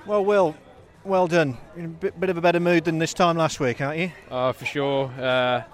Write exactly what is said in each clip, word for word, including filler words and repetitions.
Well, Will, well done. You're in a bit, bit of a better mood than this time last week, aren't you? Uh, for sure. Uh,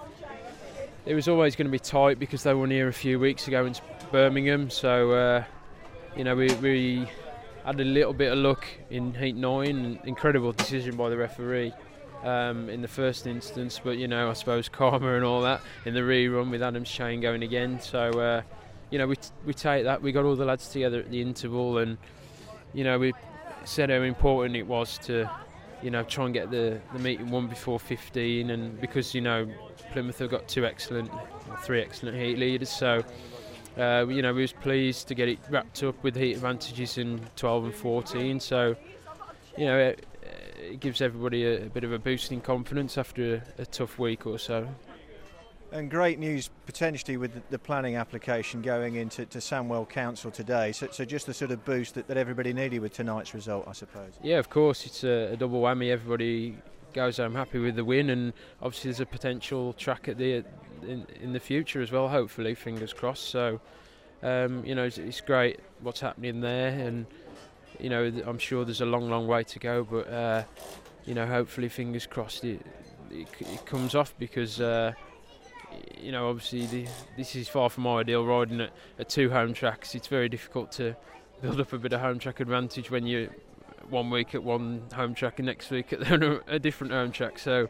it was always going to be tight because they won here a few weeks ago in Birmingham. So, uh, you know, we, we had a little bit of luck in Heat nine. Incredible decision by the referee um, in the first instance. But, you know, I suppose karma and all that in the rerun with Adam's chain going again. So, uh, you know, we, t- we take that. We got all the lads together at the interval and, you know, we said how important it was to, you know, try and get the, the meeting won before fifteen, and because, you know, Plymouth have got two excellent, or three excellent heat leaders, so, uh, you know, we was pleased to get it wrapped up with heat advantages in twelve and fourteen, so, you know, it, it gives everybody a, a bit of a boost in confidence after a, a tough week or so. And great news potentially with the, the planning application going into to Sandwell Council today. So, so just the sort of boost that, that everybody needed with tonight's result, I suppose. Yeah, of course, it's a, a double whammy. Everybody goes home happy with the win, and obviously there's a potential track at the in, in the future as well. Hopefully, fingers crossed. So, um, you know, it's, it's great what's happening there, and you know, I'm sure there's a long, long way to go. But uh, you know, hopefully, fingers crossed, it it, it comes off because. Uh, You know, obviously the, this is far from ideal riding at, at two home tracks. It's very difficult to build up a bit of home track advantage when you're one week at one home track and next week at a different home track. So,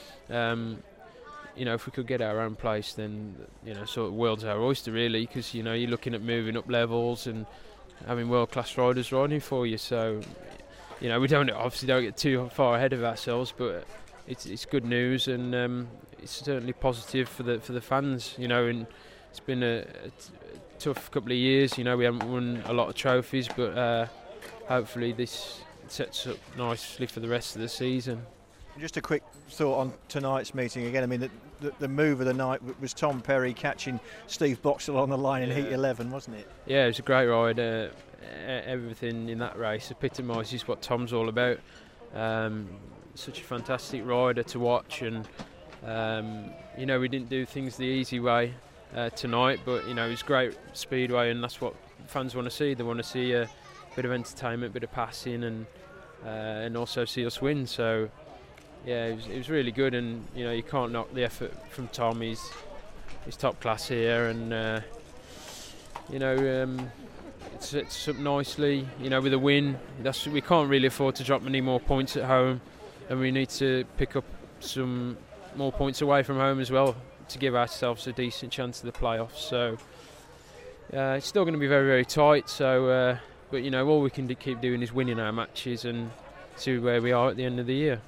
um, you know, if we could get our own place, then, you know, sort of world's our oyster really, because, you know, you're looking at moving up levels and having world-class riders riding for you. So, you know, we don't obviously don't get too far ahead of ourselves, but it's it's good news, and um, it's certainly positive for the for the fans, you know. And it's been a, a, t- a tough couple of years, you know. We haven't won a lot of trophies, but uh, hopefully this sets up nicely for the rest of the season. Just a quick thought on tonight's meeting again. I mean, the, the, the move of the night was Tom Perry catching Steve Boxall on the line in yeah. Heat eleven, wasn't it? Yeah, it was a great ride. Uh, everything in that race epitomises what Tom's all about. Um, such a fantastic rider to watch, and um, you know, we didn't do things the easy way uh, tonight, but you know, it's great speedway, and that's what fans want to see. They want to see a bit of entertainment, a bit of passing, and uh, and also see us win. So yeah, it was, it was really good, and you know, you can't knock the effort from Tom. He's he's top class here, and uh, you know, um, it sets up nicely. You know, with a win, that's we can't really afford to drop many more points at home, and we need to pick up some more points away from home as well to give ourselves a decent chance of the playoffs. So uh, it's still going to be very, very tight. So, uh, but you know, all we can do, keep doing is winning our matches and see where we are at the end of the year.